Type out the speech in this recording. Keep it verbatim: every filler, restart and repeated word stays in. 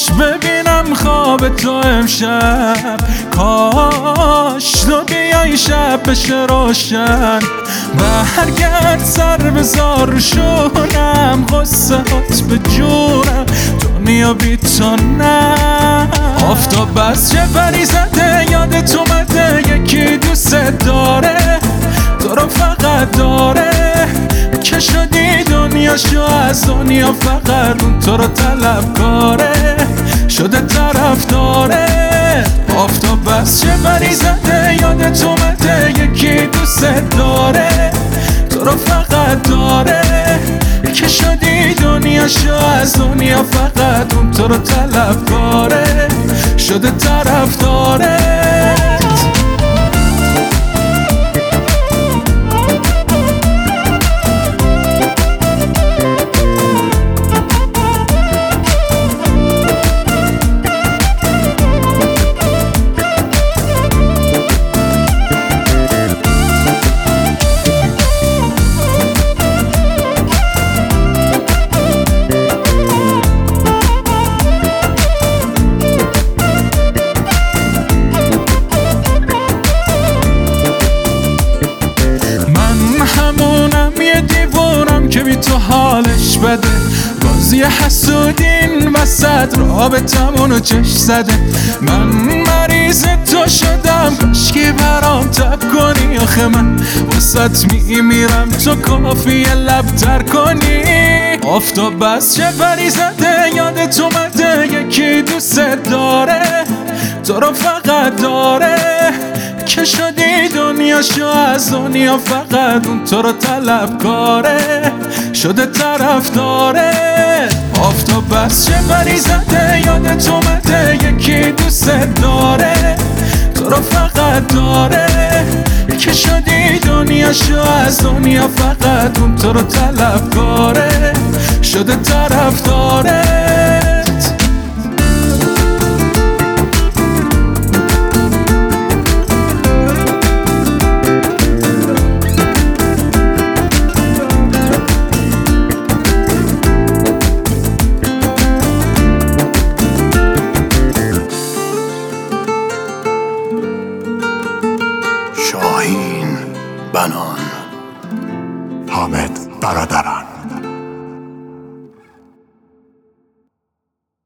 ببینم خواب تو امشب، کاش تو بیای شب بشه روشن. برگرد سر بزار رو شونم، غصه هات به جونم، دنیا بی تو نه. آفتاب از چه پری زده یادت اومده، یکی دوست داره تو رو فقط داره، که شدی دنیاشو از دنیا، فقط اون تو رو طلب کاره، شده طرف داره. آفتاب از چه پری زده یادت اومده، یکی دوست داره تو رو فقط داره، که شدی دنیاشو از دنیا، فقط اون تو رو طلب کاره، شده طرف داره. که بی تو حالش بده، بازی حسودین وسط رابطمونو چش زده. من مریض تو شدم، کاشکی برام تب کنی، آخه من وسط میمیرم تو کافیه لب تر کنی. آفتاب از چه پری زده یادت اومده، یکی دوست داره تو رو فقط داره، که شدی دنیاشو از دنیا، فقط اون تو رو طلب کاره، شده طرف داره. آفتاب از چه پری زده یادت اومده، یکی دوست داره تو رو فقط داره، که شدی دنیاشو از دنیا، فقط اون تو رو طلب کاره، شده طرف داره.